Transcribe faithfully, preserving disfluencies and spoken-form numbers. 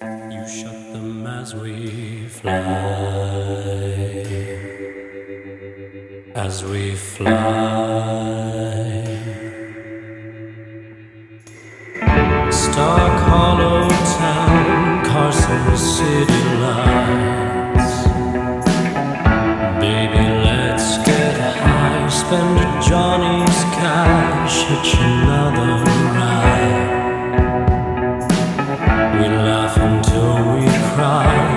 You shut them as we fly, as we fly. Stark Hollow Town, Carson City lights. Baby, let's get high, spend Johnny's cash, hitch another ride. We laugh until we cry.